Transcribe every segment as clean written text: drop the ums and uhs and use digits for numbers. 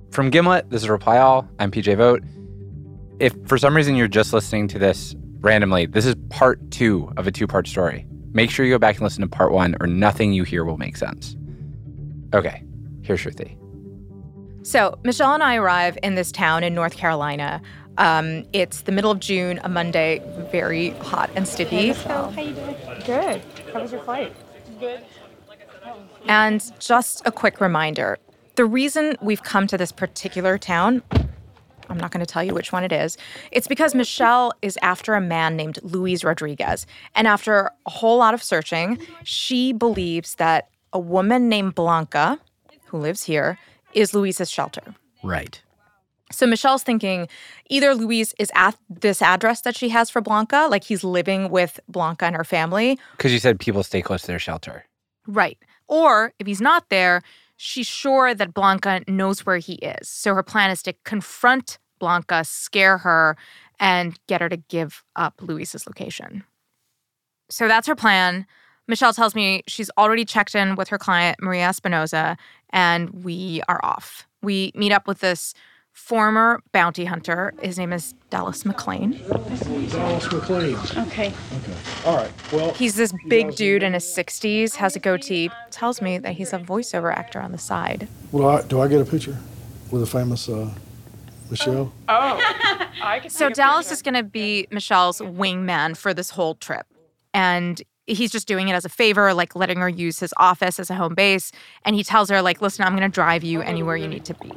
From Gimlet, this is Reply All. I'm PJ Vogt. If for some reason you're just listening to this randomly, this is part 2 of a 2-part story. Make sure you go back and listen to part 1 or nothing you hear will make sense. Okay, here's Shruti. So Michelle and I arrive in this town in North Carolina. It's the middle of June, a Monday, very hot and sticky. How you doing? Good. How was your flight? Good. And just a quick reminder, the reason we've come to this particular town, I'm not going to tell you which one it is, it's because Michelle is after a man named Luis Rodriguez. And after a whole lot of searching, she believes that a woman named Blanca, who lives here, is Luis's shelter. Right. So Michelle's thinking either Luis is at this address that she has for Blanca, like he's living with Blanca and her family. Because you said people stay close to their shelter. Right. Or if he's not there, she's sure that Blanca knows where he is. So her plan is to confront Blanca, scare her, and get her to give up Luis's location. So that's her plan. Michelle tells me she's already checked in with her client, Maria Espinoza, and we are off. We meet up with this former bounty hunter. His name is Dallas McLean. Dallas McLean. Okay. All right. Well, He's this big dude in his 60s, has a goatee, tells me that he's a voiceover actor on the side. well, do I get a picture with a famous Michelle? So Dallas is going to be Michelle's wingman for this whole trip. And he's just doing it as a favor, like letting her use his office as a home base. And he tells her, like, listen, I'm going to drive you anywhere you need to be.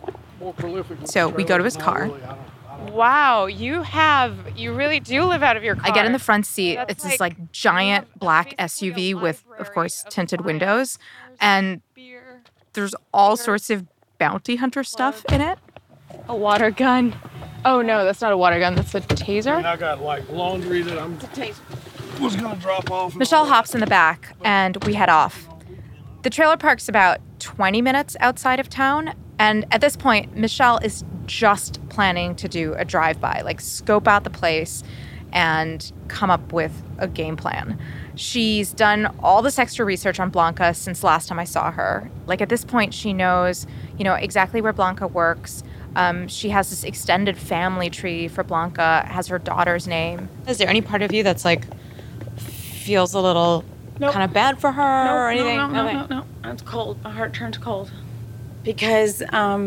So we go to his car. Wow, you really do live out of your car. I get in the front seat. That's It's this like giant black SUV with, of course, tinted windows. And there's all sorts of bounty hunter stuff in it. A water gun. Oh, no, that's not a water gun. That's a taser. And I got like laundry that I was going to drop off. Michelle hops in the back, and we head off. The trailer park's about 20 minutes outside of town, and at this point, Michelle is just planning to do a drive-by, like scope out the place and come up with a game plan. She's done all this extra research on Blanca since last time I saw her. Like, at this point, she knows, exactly where Blanca works. She has this extended family tree for Blanca, has her daughter's name. Is there any part of you that's like feels a little kind of bad for her or anything? No. It's cold. My heart turns cold. Because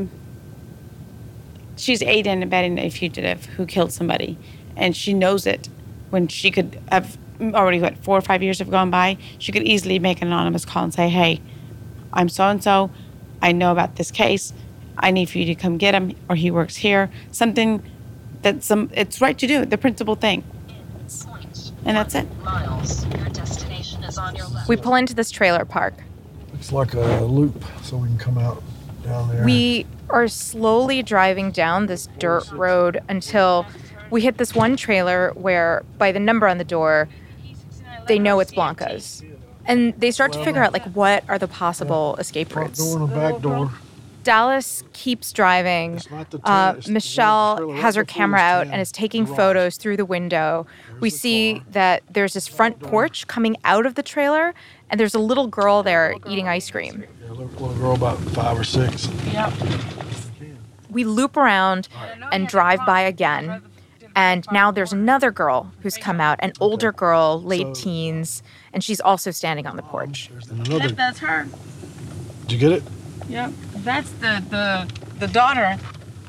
she's aiding and abetting a fugitive who killed somebody. And she knows it. When she could have already, 4 or 5 years have gone by, she could easily make an anonymous call and say, hey, I'm so-and-so. I know about this case. I need for you to come get him, or he works here. Something it's right to do, the principal thing. And that's it. Your destination is on your left. We pull into this trailer park. It's like a loop, so we can come out down there. We are slowly driving down this dirt road until we hit this one trailer where, by the number on the door, they know it's Blanca's. And they start to figure out, like, what are the possible escape Front routes. door and a back door. Dallas keeps driving. It's not the tent, it's the Michelle trailer has her right before camera this out tent. and is taking Garage. photos through the window. We the see car. that there's this front porch coming out of the trailer, and there's a little girl there eating ice cream. Yeah, little girl about 5 or 6. Yep. We loop around and drive by again. And now there's another girl who's come out, an older girl, late teens, and she's also standing on the porch. And another. That's her. Did you get it? Yep. That's the daughter.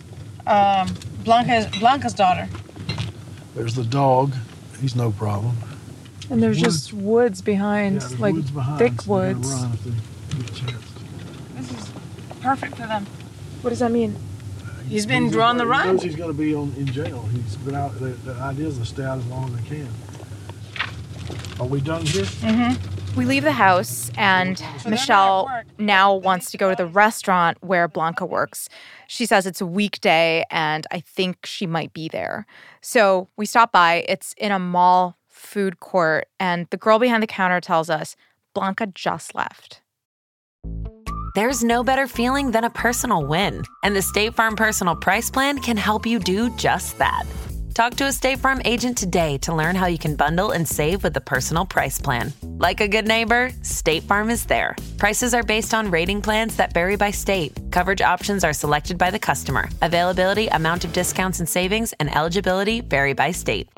Blanca's daughter. There's the dog. He's no problem. And there's Woods. just woods behind, There's like woods behind, thick so they're gonna woods. run if they get a chance. This is perfect for them. What does that mean? He's been drawn the He run. knows he's going to be in jail. He's been out. The idea is to stay out as long as they can. Are we done here? We leave the house, and Michelle now wants to go to the restaurant where Blanca works. She says it's a weekday, and I think she might be there. So we stop by. It's in a mall food court, and the girl behind the counter tells us Blanca just left. There's no better feeling than a personal win, and the State Farm Personal Price Plan can help you do just that. Talk to a State Farm agent today to learn how you can bundle and save with the Personal Price Plan. Like a good neighbor, State Farm is there. Prices are based on rating plans that vary by state. Coverage options are selected by the customer. Availability, amount of discounts and savings, and eligibility vary by state.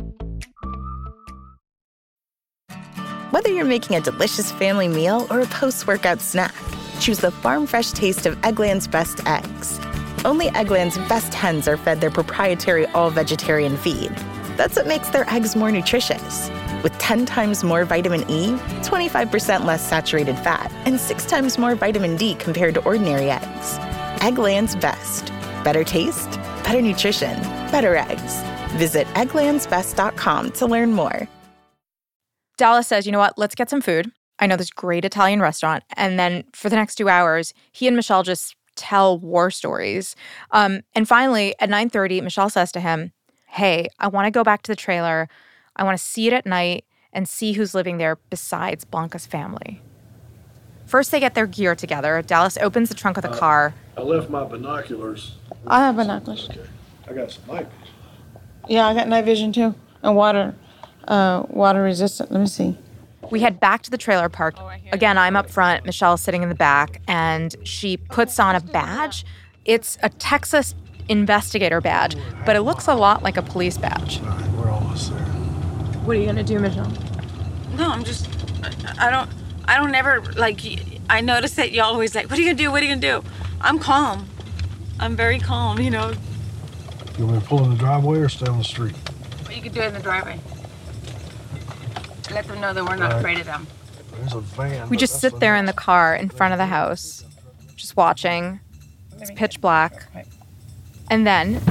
Whether you're making a delicious family meal or a post-workout snack, choose the farm fresh taste of Eggland's Best eggs. Only Eggland's best hens are fed their proprietary all-vegetarian feed. That's what makes their eggs more nutritious. With 10 times more vitamin E, 25% less saturated fat, and 6 times more vitamin D compared to ordinary eggs. Eggland's Best. Better taste, better nutrition, better eggs. Visit egglandsbest.com to learn more. Dallas says, you know what, let's get some food. I know this great Italian restaurant. And then for the next 2 hours, he and Michelle just tell war stories. And finally, at 9:30, Michelle says to him, hey, I want to go back to the trailer. I want to see it at night and see who's living there besides Blanca's family. First, they get their gear together. Dallas opens the trunk of the car. I left my binoculars. I have binoculars. Okay. I got some night vision. Yeah, I got night vision too. And water resistant. Let me see. We head back to the trailer park. Again, I'm up front. Michelle's sitting in the back, and she puts on a badge. It's a Texas investigator badge, but it looks a lot like a police badge. All right, we're almost there. What are you gonna do, Michelle? No, I don't ever, like, I notice that you always like, what are you gonna do? What are you gonna do? I'm calm. I'm very calm, you know. You want me to pull in the driveway or stay on the street? But you could do it in the driveway. Let them know that we're not afraid of them. There's a van. We just sit there in the car in front of the house, just watching. It's pitch black. And then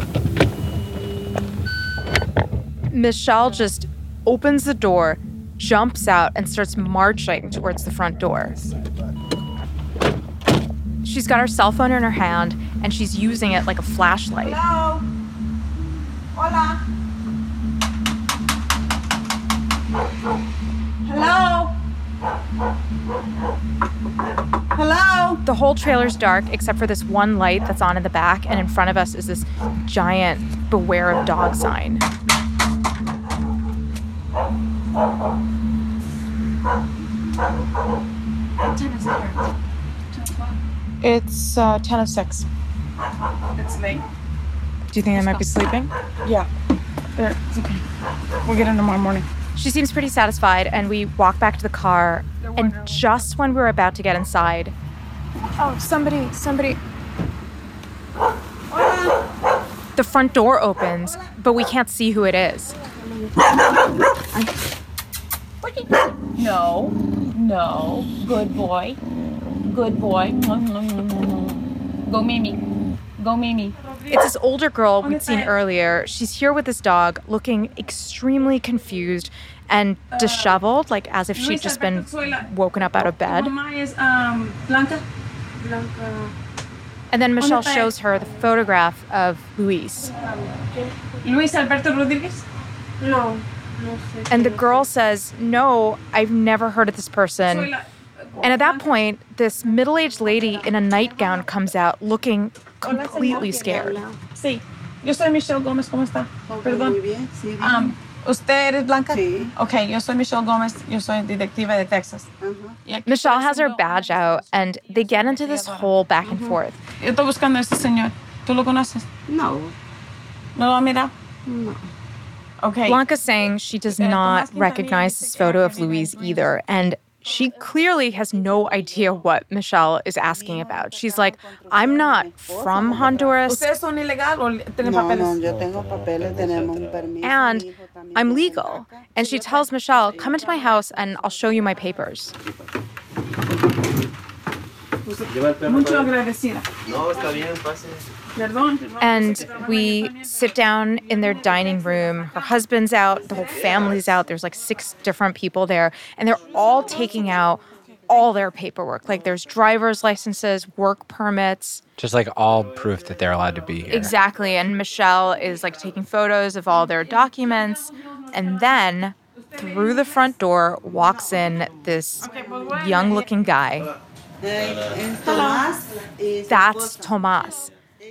Michelle just opens the door, jumps out, and starts marching towards the front door. She's got her cell phone in her hand, and she's using it like a flashlight. Hello? Hola? Hello? Hello? The whole trailer's dark except for this one light that's on in the back, and in front of us is this giant "Beware of Dog" sign. It's 10 of 6. It's late. Do you think I might be sleeping? Yeah. There, it's okay. We'll get in tomorrow morning. She seems pretty satisfied, and we walk back to the car, and just when we're about to get inside... Oh, somebody. The front door opens, but we can't see who it is. No. Good boy. Go Mimi. It's this older girl we'd seen earlier. She's here with this dog, looking extremely confused and disheveled, like as if she'd just been woken up out of bed. Blanca. And then Michelle shows her the photograph of Luis. Luis Alberto Rodriguez? No. And the girl says, no, I've never heard of this person. And at that point, this middle-aged lady in a nightgown comes out looking completely scared. Sí. Yo soy Michelle Gomez. ¿Cómo está? Perdón. ¿Usted es Blanca? Sí. Okay, yo soy Michelle Gomez. Yo soy detective de Texas. Michelle has her badge out, and they get into this whole back and forth. Yo estoy buscando a este señor. ¿Tú lo conoces? No. ¿No lo ha mirado? No. Okay. Blanca's saying she does not recognize this photo of Luis either, and she clearly has no idea what Michelle is asking about. She's like, I'm not from Honduras. ¿Ustedes son ilegal o tienen No, papeles? yo tengo papeles, tenemos un permiso. And Mi hijo también I'm tiene legal. acá. And she tells Michelle, come into my house and I'll show you my papers. Mucho agradecida. No, está bien, pase. Perdón. And we sit down in their dining room. Her husband's out. The whole family's out. There's like 6 different people there. And they're all taking out all their paperwork. Like there's driver's licenses, work permits. Just like all proof that they're allowed to be here. Exactly. And Michelle is like taking photos of all their documents. And then through the front door walks in this young-looking guy. That's Tomas.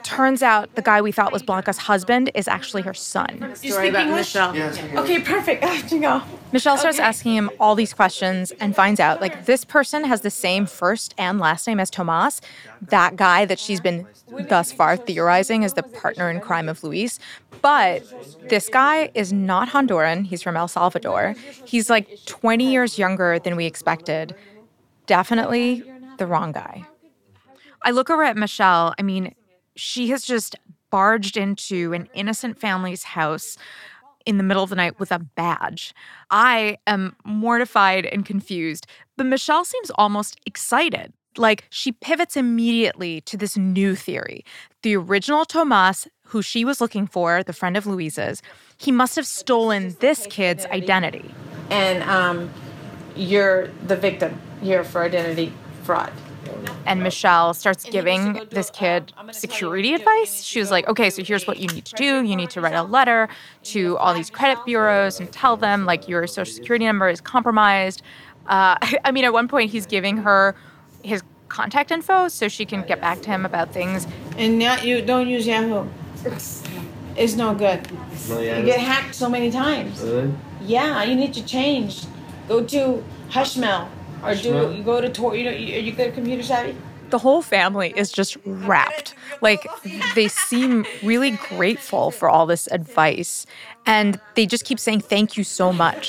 Turns out the guy we thought was Blanca's husband is actually her son. Story about Michelle. Okay, perfect. I have to go. Michelle starts asking him all these questions and finds out, like, this person has the same first and last name as Tomas, that guy that she's been thus far theorizing as the partner in crime of Luis. But this guy is not Honduran. He's from El Salvador. He's like 20 years younger than we expected. Definitely the wrong guy. I look over at Michelle. I mean, she has just barged into an innocent family's house in the middle of the night with a badge. I am mortified and confused, but Michelle seems almost excited. Like, she pivots immediately to this new theory. The original Tomas, who she was looking for, the friend of Luis's, he must have stolen this kid's identity. And you're the victim here for identity fraud. And Michelle starts giving this kid security advice. She was like, okay, so here's what you need to do. You need to write a letter to all these credit bureaus and tell them, like, your social security number is compromised. I mean, at one point, he's giving her his contact info so she can get back to him about things. And now you don't use Yahoo. It's no good. You get hacked so many times. Really? Yeah, you need to change. Go to Hushmail or you go to Tor. Are you good at computer savvy? The whole family is just wrapped. Like, they seem really grateful for all this advice. And they just keep saying, thank you so much.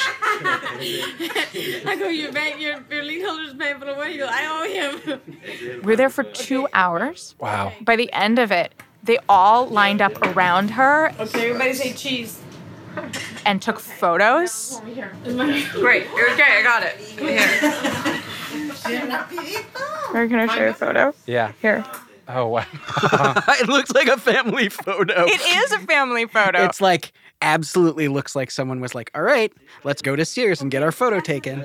I go, your lien holder's paying for the way. I owe him. We're there for 2 hours. Wow. By the end of it, they all lined up around her. Okay, everybody say cheese. And took photos. Great. Okay, I got it. Come here. Where can I show you a photo? Yeah. Here. Oh, wow. It looks like a family photo. It is a family photo. It's like, absolutely looks like someone was like, all right, let's go to Sears and get our photo taken.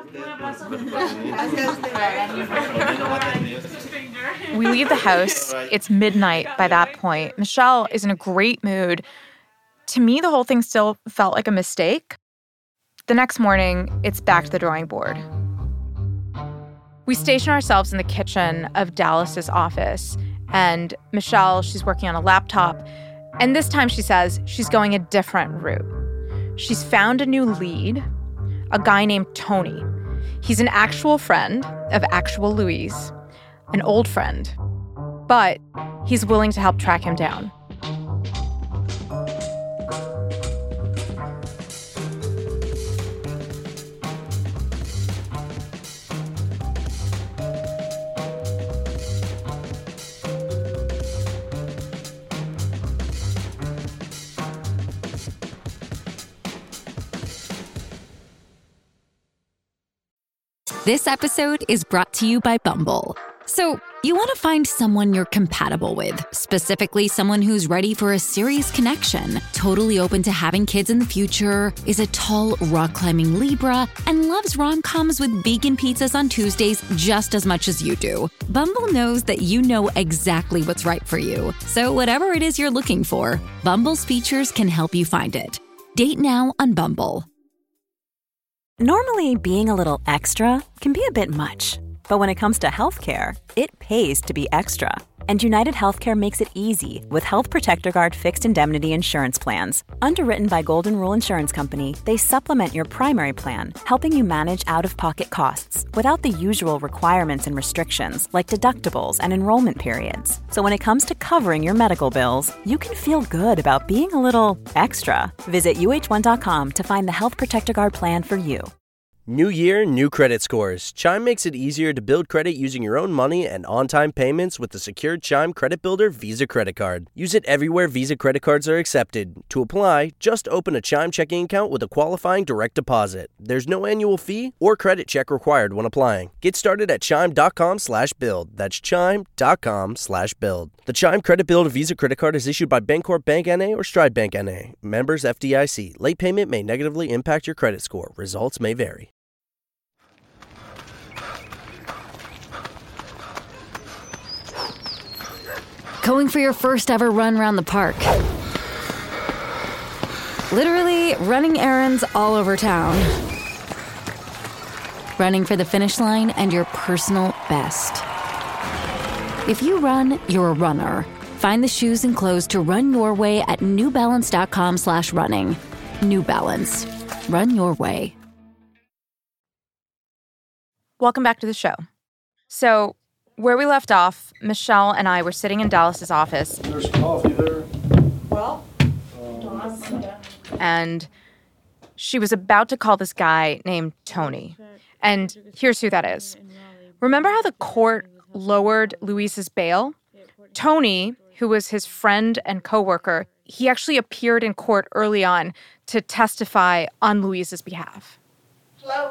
We leave the house. It's midnight by that point. Michelle is in a great mood. To me, the whole thing still felt like a mistake. The next morning, it's back to the drawing board. We station ourselves in the kitchen of Dallas's office, and Michelle, she's working on a laptop, and this time she says she's going a different route. She's found a new lead, a guy named Tony. He's an actual friend of actual Luis, an old friend, but he's willing to help track him down. This episode is brought to you by Bumble. So, you want to find someone you're compatible with, specifically someone who's ready for a serious connection, totally open to having kids in the future, is a tall, rock-climbing Libra, and loves rom-coms with vegan pizzas on Tuesdays just as much as you do. Bumble knows that you know exactly what's right for you. So whatever it is you're looking for, Bumble's features can help you find it. Date now on Bumble. Normally, being a little extra can be a bit much. But when it comes to healthcare, it pays to be extra. And United Healthcare makes it easy with Health Protector Guard fixed indemnity insurance plans. Underwritten by Golden Rule Insurance Company, they supplement your primary plan, helping you manage out-of-pocket costs without the usual requirements and restrictions like deductibles and enrollment periods. So when it comes to covering your medical bills, you can feel good about being a little extra. Visit uh1.com to find the Health Protector Guard plan for you. New year, new credit scores. Chime makes it easier to build credit using your own money and on-time payments with the secured Chime Credit Builder Visa Credit Card. Use it everywhere Visa credit cards are accepted. To apply, just open a Chime checking account with a qualifying direct deposit. There's no annual fee or credit check required when applying. Get started at chime.com/build. That's chime.com/build. The Chime Credit Builder Visa Credit Card is issued by Bancorp Bank N.A. or Stride Bank N.A. Members FDIC. Late payment may negatively impact your credit score. Results may vary. Going for your first ever run around the park. Literally running errands all over town. Running for the finish line and your personal best. If you run, you're a runner. Find the shoes and clothes to run your way at newbalance.com/running. New Balance. Run your way. Welcome back to the show. So, where we left off, Michelle and I were sitting in Dallas's office. There's coffee there. Well, and she was about to call this guy named Tony. And here's who that is. Remember how the court lowered Luis's bail? Tony, who was his friend and coworker, he actually appeared in court early on to testify on Luis's behalf. Hello.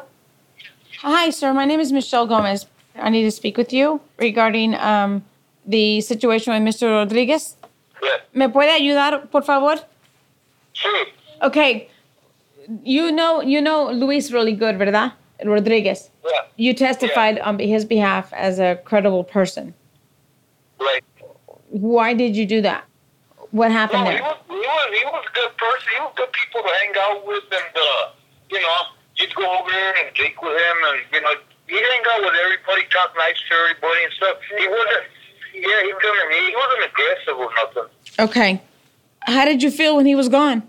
Hi, sir. My name is Michelle Gomez. I need to speak with you regarding the situation with Mr. Rodriguez. Yeah. ¿Me puede ayudar, por favor? Sí. Okay. You know Luis really good, ¿verdad? Rodriguez. Yeah. You testified on his behalf as a credible person. Right. Why did you do that? What happened there? He was a good person. He was good people to hang out with, and you'd go over there and drink with him, and he hang out with everybody, talk nice to everybody and stuff. He wasn't. Yeah, he wasn't aggressive or nothing. Okay. How did you feel when he was gone?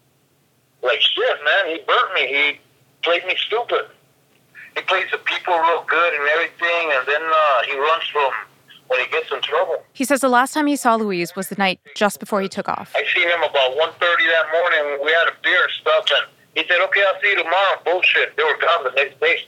Like shit, man. He burnt me. He played me stupid. He plays the people real good and everything, and then he runs from when he gets in trouble. He says the last time he saw Luis was the night just before he took off. I seen him about 1:30 that morning. We had a beer and stuff, and he said, "Okay, I'll see you tomorrow." Bullshit. They were gone the next day.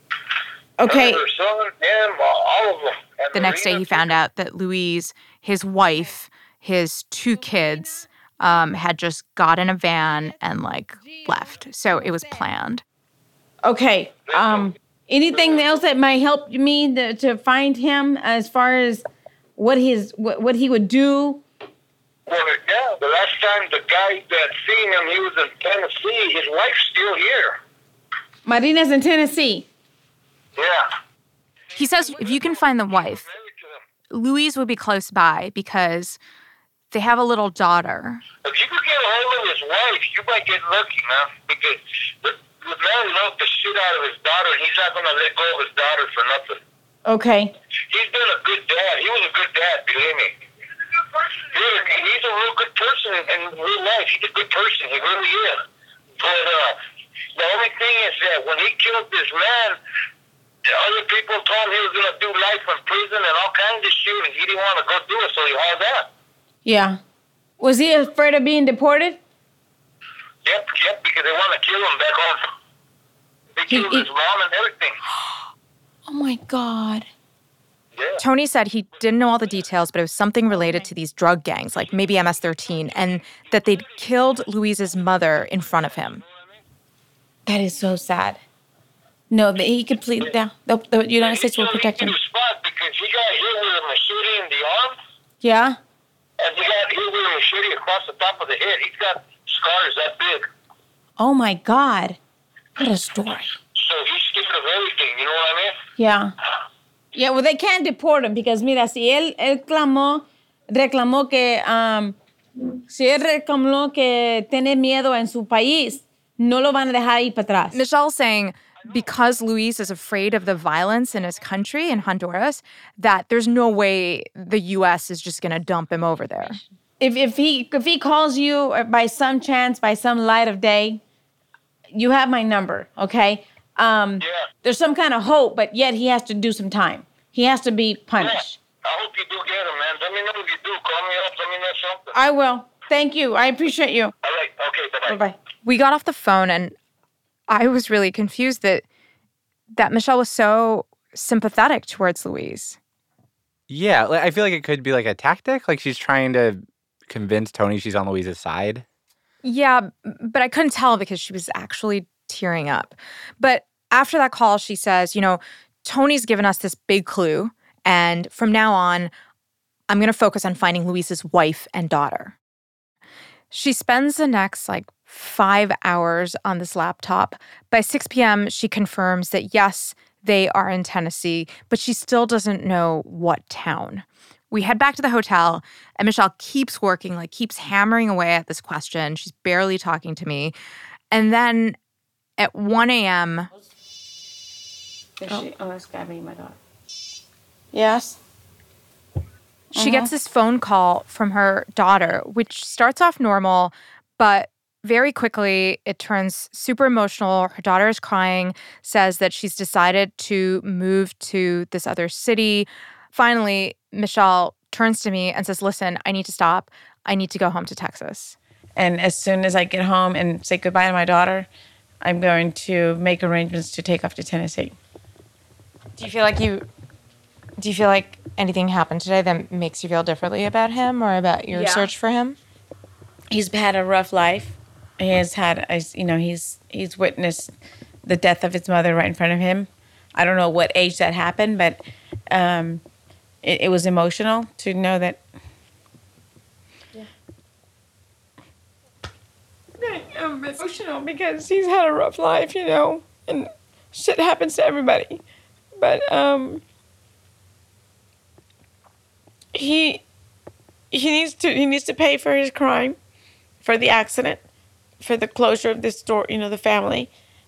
Okay. Her son, him, all of them. And The next day he found out that Luis, his wife, his 2 kids, had just got in a van and left. So it was planned. Okay. Anything else that might help me to find him as far as what he would do? Well, yeah, the last time the guy that seen him, he was in Tennessee. His wife's still here. Marina's in Tennessee. Yeah. He says if you can find the wife, Luis would be close by because they have a little daughter. If you could get a hold of his wife, you might get lucky, man, because the man loved the shit out of his daughter, and he's not going to let go of his daughter for nothing. Okay. He's been a good dad. He was a good dad, believe me. He's a real good person in real life. He's a good person. He really is. But the only thing is that when he killed this man, the other people told him he was going to do life in prison and all kinds of shit, and he didn't want to go do it, so he hauled out. Yeah. Was he afraid of being deported? Yep, because they want to kill him back home. They killed his mom and everything. Oh, my God. Yeah. Tony said he didn't know all the details, but it was something related to these drug gangs, like maybe MS-13, and that they'd killed Luis's mother in front of him. That is so sad. No, he completely. The United States will protect him. He spot because he got hit with a machete in the arm. Yeah? And he got hit with a machete across the top of the head. He's got scars that big. Oh, my God. What a story. So he's scared of everything, you know what I mean? Yeah. Yeah, well, they can't deport him because, mira, si él reclamó que tiene miedo en su país, no lo van a dejar ir para atrás. Michelle's saying because Luis is afraid of the violence in his country, in Honduras, that there's no way the U.S. is just going to dump him over there. If he calls you by some chance, by some light of day, you have my number, okay? There's some kind of hope, but yet he has to do some time. He has to be punished. Yeah. I hope you do get him, man. Let me know if you do. Call me up. Let me know something. I will. Thank you. I appreciate you. All right. Okay. Bye-bye. Bye-bye. We got off the phone, and I was really confused that Michelle was so sympathetic towards Luis. Yeah, I feel like it could be like a tactic. Like she's trying to convince Tony she's on Luis's side. Yeah, but I couldn't tell because she was actually tearing up. But after that call, she says, Tony's given us this big clue, and from now on, I'm going to focus on finding Luis's wife and daughter. She spends the next, 5 hours on this laptop. By 6 p.m., she confirms that, yes, they are in Tennessee, but she still doesn't know what town. We head back to the hotel, and Michelle keeps working, keeps hammering away at this question. She's barely talking to me. And then at 1 a.m. That's Gabby, my daughter. Yes? She gets this phone call from her daughter, which starts off normal, but very quickly it turns super emotional. Her daughter is crying, says that she's decided to move to this other city. Finally, Michelle turns to me and says, listen, I need to stop. I need to go home to Texas. And as soon as I get home and say goodbye to my daughter, I'm going to make arrangements to take off to Tennessee. Do you feel like anything happened today that makes you feel differently about him or about your search for him? He's had a rough life. He has had, he's witnessed the death of his mother right in front of him. I don't know what age that happened, but it was emotional to know that. Yeah. I'm emotional because he's had a rough life, and shit happens to everybody. But he needs to pay for his crime, for the accident, for the closure of this store, the family.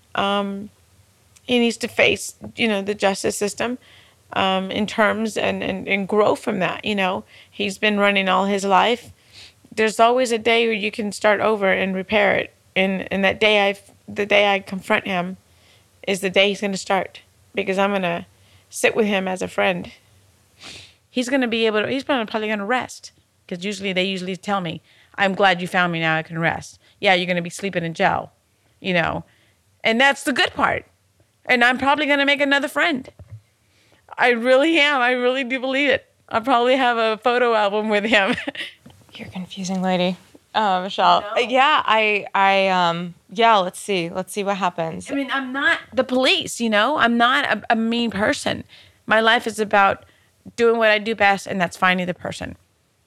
He needs to face, the justice system in terms and grow from that, He's been running all his life. There's always a day where you can start over and repair it. And the day I confront him is the day he's going to start, because I'm going to sit with him as a friend. He's probably going to rest, because they usually tell me, I'm glad you found me, now I can rest. Yeah, you're going to be sleeping in jail, and that's the good part. And I'm probably going to make another friend. I really am. I really do believe it. I'll probably have a photo album with him. You're a confusing lady. Michelle. Let's see. Let's see what happens. I mean, I'm not the police, I'm not a mean person. My life is about doing what I do best, and that's finding the person.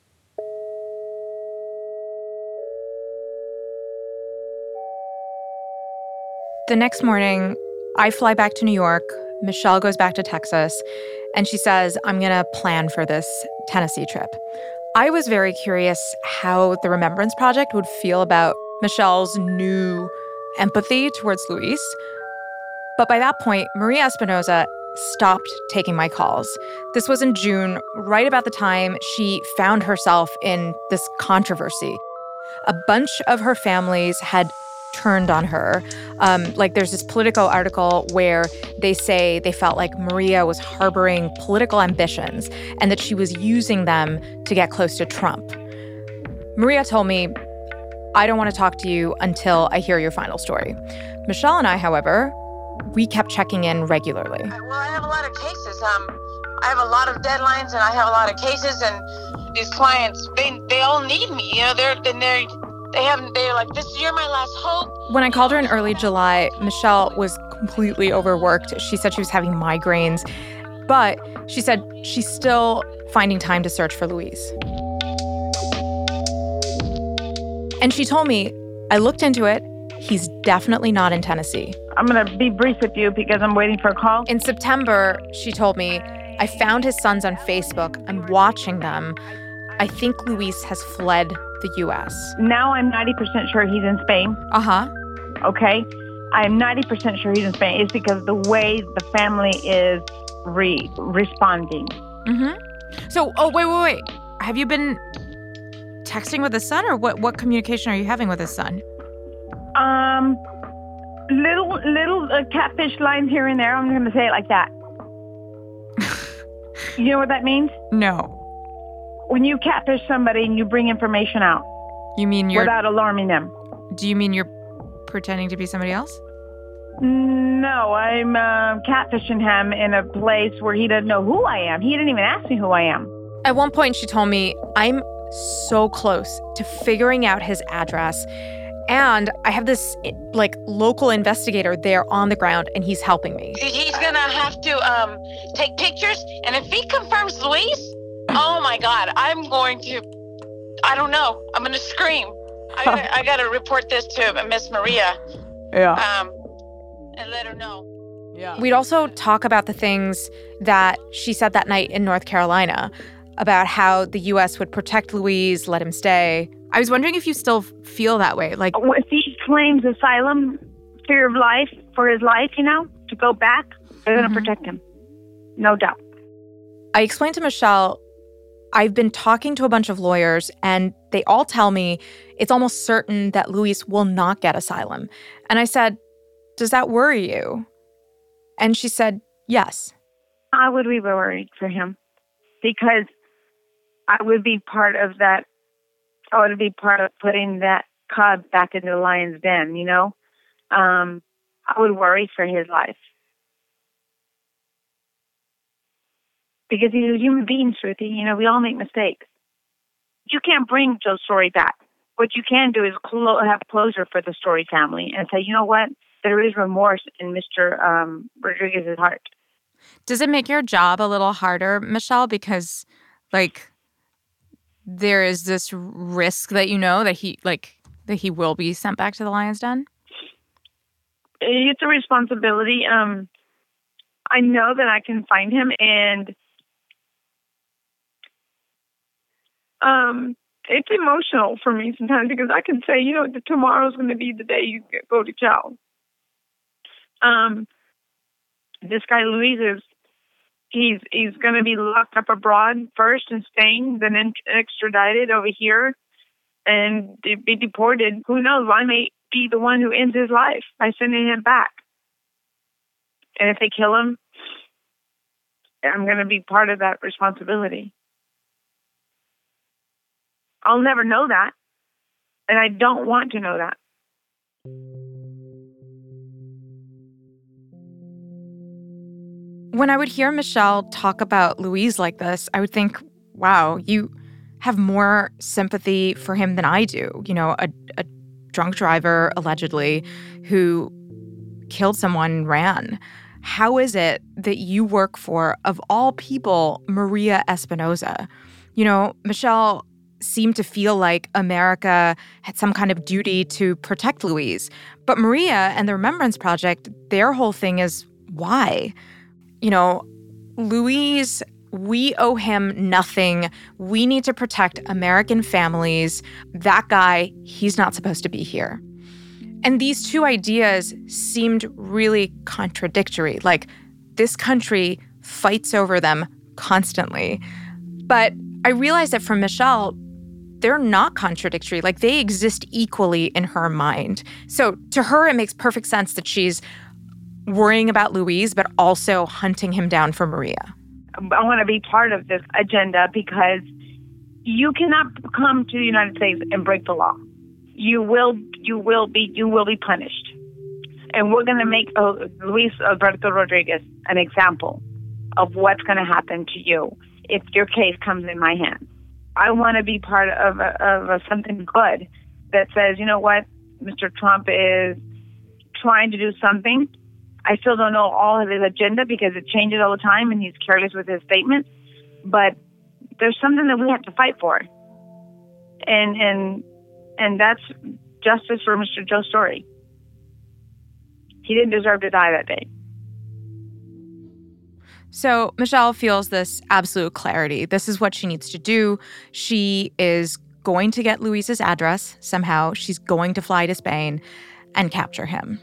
The next morning, I fly back to New York. Michelle goes back to Texas, and she says, I'm going to plan for this Tennessee trip. I was very curious how the Remembrance Project would feel about Michelle's new empathy towards Luis. But by that point, Maria Espinoza stopped taking my calls. This was in June, right about the time she found herself in this controversy. A bunch of her families had turned on her. There's this Politico article where they say they felt like Maria was harboring political ambitions and that she was using them to get close to Trump. Maria told me, I don't want to talk to you until I hear your final story. Michelle and I, however, we kept checking in regularly. Well, I have a lot of cases. I have a lot of deadlines, and I have a lot of cases, and these clients, they all need me. They're like, you're my last hope. When I called her in early July, Michelle was completely overworked. She said she was having migraines, but she said she's still finding time to search for Luis. And she told me, I looked into it. He's definitely not in Tennessee. I'm going to be brief with you because I'm waiting for a call. In September, she told me, I found his sons on Facebook. I'm watching them. I think Luis has fled the U.S. Now I'm 90% sure he's in Spain. Uh-huh. Okay? I'm 90% sure he's in Spain. It's because the way the family is responding. Mm-hmm. So, wait. Have you been texting with his son, or what communication are you having with his son? Little catfish lines here and there. I'm going to say it like that. You know what that means? No. When you catfish somebody and you bring information out. You mean you're... Without alarming them. Do you mean you're pretending to be somebody else? No, I'm catfishing him in a place where he doesn't know who I am. He didn't even ask me who I am. At one point, she told me, I'm so close to figuring out his address. And I have this, local investigator there on the ground, and he's helping me. He's going to have to take pictures. And if he confirms Luis, oh, my God, I don't know. I'm going to scream. I got to report this to Miss Maria. Yeah. And let her know. Yeah. We'd also talk about the things that she said that night in North Carolina about how the U.S. would protect Luis, let him stay. I was wondering if you still feel that way. If he claims asylum, fear of life, for his life, to go back, they're going to protect him. No doubt. I explained to Michelle, I've been talking to a bunch of lawyers, and they all tell me it's almost certain that Luis will not get asylum. And I said, does that worry you? And she said, yes. I would be worried for him because I would be part of that. I would be part of putting that cub back into the lion's den, you know? I would worry for his life. Because he's a human being, Shruti. You know, we all make mistakes. You can't bring Joe's story back. What you can do is have closure for the Story family and say, you know what? There is remorse in Mr. Rodriguez's heart. Does it make your job a little harder, Michelle? Because, like, there is this risk that you know that he will be sent back to the lion's den? It's a responsibility. I know that I can find him, and it's emotional for me sometimes because I can say, you know, tomorrow's going to be the day you go to jail. This guy Luis he's going to be locked up abroad first and staying, then extradited over here and be deported. Who knows? I may be the one who ends his life by sending him back. And if they kill him, I'm going to be part of that responsibility. I'll never know that. And I don't want to know that. When I would hear Michelle talk about Luis like this, I would think, wow, you have more sympathy for him than I do. You know, a drunk driver, allegedly, who killed someone and ran. How is it that you work for, of all people, Maria Espinoza? You know, Michelle seemed to feel like America had some kind of duty to protect Luis. But Maria and the Remembrance Project, their whole thing is why? You know, Luis, we owe him nothing. We need to protect American families. That guy, he's not supposed to be here. And these two ideas seemed really contradictory. Like, this country fights over them constantly. But I realized that for Michelle, they're not contradictory. Like, they exist equally in her mind. So to her, it makes perfect sense that she's worrying about Luis, but also hunting him down for Maria. I want to be part of this agenda because you cannot come to the United States and break the law. You will be punished. And we're going to make Luis Alberto Rodriguez an example of what's going to happen to you if your case comes in my hands. I want to be part of something good that says, you know what, Mr. Trump is trying to do something. I still don't know all of his agenda because it changes all the time and he's careless with his statements. But there's something that we have to fight for. And that's justice for Mr. Joe Story. He didn't deserve to die that day. So Michelle feels this absolute clarity. This is what she needs to do. She is going to get Luis's address somehow. She's going to fly to Spain and capture him.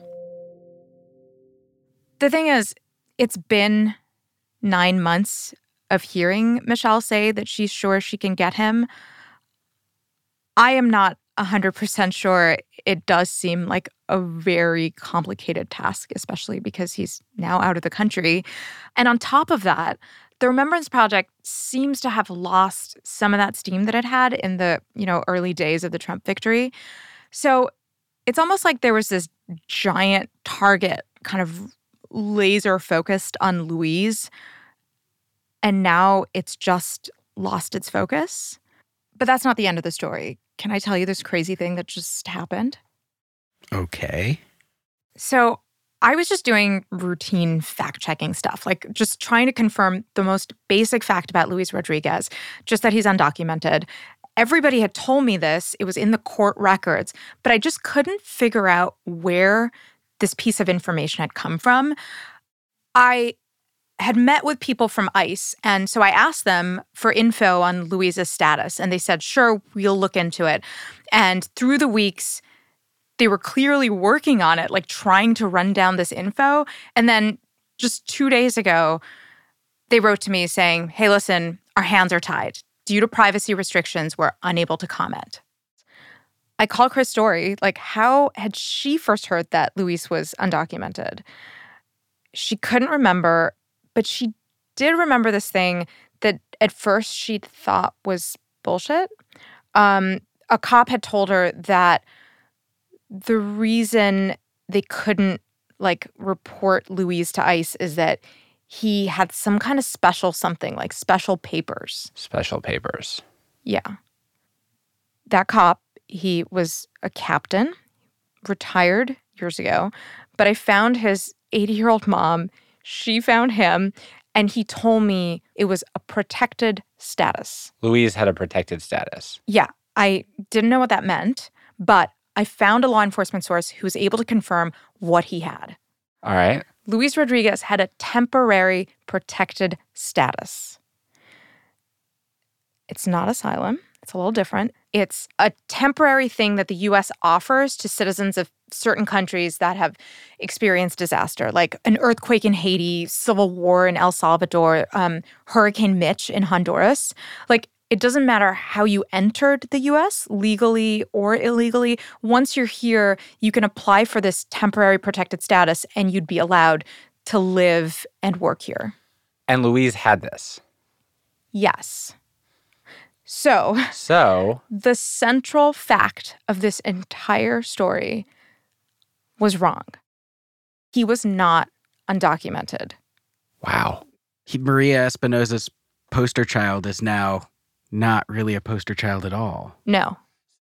The thing is, it's been 9 months of hearing Michelle say that she's sure she can get him. I am not 100% sure. It does seem like a very complicated task, especially because he's now out of the country. And on top of that, the Remembrance Project seems to have lost some of that steam that it had in the, early days of the Trump victory. So it's almost like there was this giant target kind of laser focused on Luis, and now it's just lost its focus. But that's not the end of the story. Can I tell you this crazy thing that just happened? Okay. So I was just doing routine fact-checking stuff, like just trying to confirm the most basic fact about Luis Rodriguez, just that he's undocumented. Everybody had told me this. It was in the court records, but I just couldn't figure out where this piece of information had come from. I had met with people from ICE, and so I asked them for info on Luis's status, and they said, sure, we'll look into it. And through the weeks, they were clearly working on it, like trying to run down this info. And then just 2 days ago, they wrote to me saying, hey, listen, our hands are tied. due to privacy restrictions, were unable to comment. I called Chris Story, how had she first heard that Luis was undocumented? She couldn't remember, but she did remember this thing that at first she thought was bullshit. A cop had told her that the reason they couldn't, report Luis to ICE is that he had some kind of special something, special papers. Special papers. Yeah. That cop, he was a captain, retired years ago, but I found his 80-year-old mom. She found him, and he told me it was a protected status. Luis had a protected status. Yeah. I didn't know what that meant, but I found a law enforcement source who was able to confirm what he had. All right. Luis Rodriguez had a temporary protected status. It's not asylum. It's a little different. It's a temporary thing that the U.S. offers to citizens of certain countries that have experienced disaster, like an earthquake in Haiti, civil war in El Salvador, Hurricane Mitch in Honduras. It doesn't matter how you entered the U.S., legally or illegally. Once you're here, you can apply for this temporary protected status and you'd be allowed to live and work here. And Luis had this. Yes. So the central fact of this entire story was wrong. He was not undocumented. Wow. Maria Espinosa's poster child is now not really a poster child at all. No.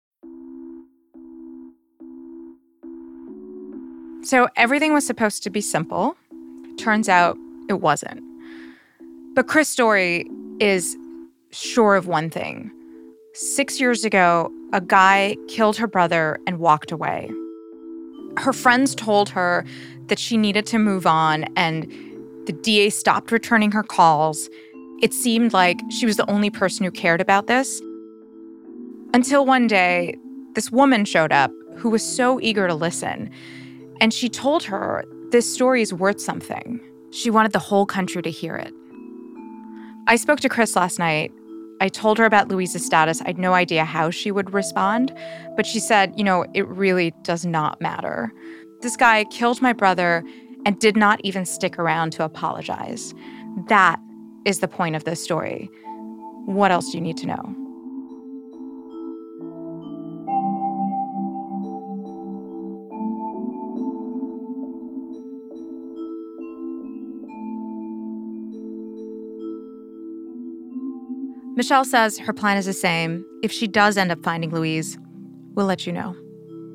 So everything was supposed to be simple. Turns out it wasn't. But Chris Story is sure of one thing. 6 years ago, a guy killed her brother and walked away. Her friends told her that she needed to move on, and the DA stopped returning her calls. It seemed like she was the only person who cared about this. Until one day, this woman showed up who was so eager to listen. And she told her this story is worth something. She wanted the whole country to hear it. I spoke to Chris last night. I told her about Luis's status. I had no idea how she would respond. But she said, it really does not matter. This guy killed my brother and did not even stick around to apologize. That is the point of this story. What else do you need to know? Michelle says her plan is the same. If she does end up finding Luis, we'll let you know.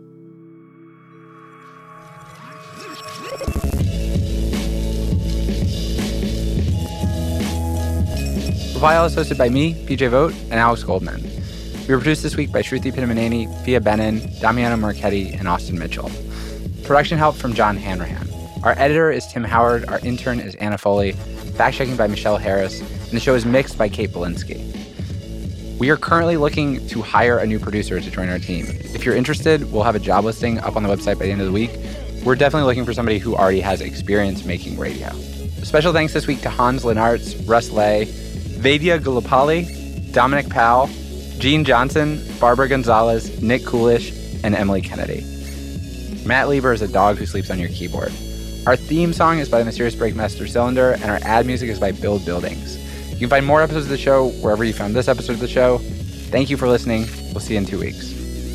Profile is hosted by me, PJ Vogt, and Alex Goldman. We were produced this week by Shruti Pinamaneni, Fia Benin, Damiano Marchetti, and Austin Mitchell. Production help from John Hanrahan. Our editor is Tim Howard. Our intern is Anna Foley. Fact-checking by Michelle Harris. And the show is mixed by Kate Belinsky. We are currently looking to hire a new producer to join our team. If you're interested, we'll have a job listing up on the website by the end of the week. We're definitely looking for somebody who already has experience making radio. Special thanks this week to Hans Lenartz, Russ Lay, Vedya Gulapalli, Dominic Powell, Gene Johnson, Barbara Gonzalez, Nick Coolish, and Emily Kennedy. Matt Lieber is a dog who sleeps on your keyboard. Our theme song is by the Mysterious Breakmaster Cylinder, and our ad music is by Build Buildings. You can find more episodes of the show wherever you found this episode of the show. Thank you for listening. We'll see you in 2 weeks.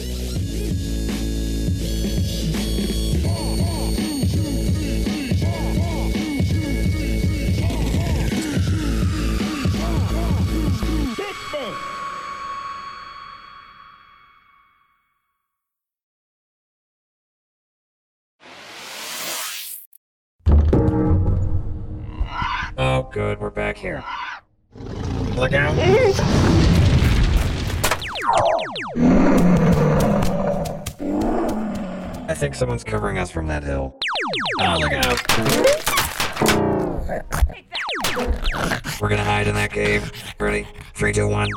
Oh, good, we're back here. Look out. I think someone's covering us from that hill. Oh, look out. We're gonna hide in that cave. Ready? 3, 2, 1.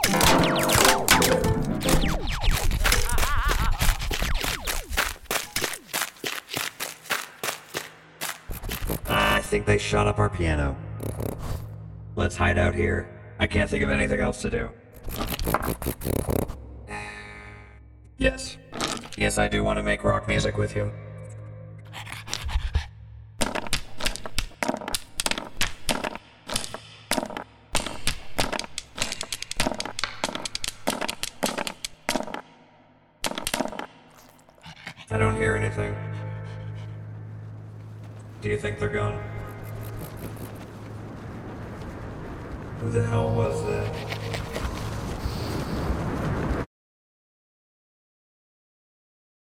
I think they shot up our piano. Let's hide out here. I can't think of anything else to do. Yes. Yes, I do want to make rock music with you. I don't hear anything. Do you think they're gone? Who the hell was that?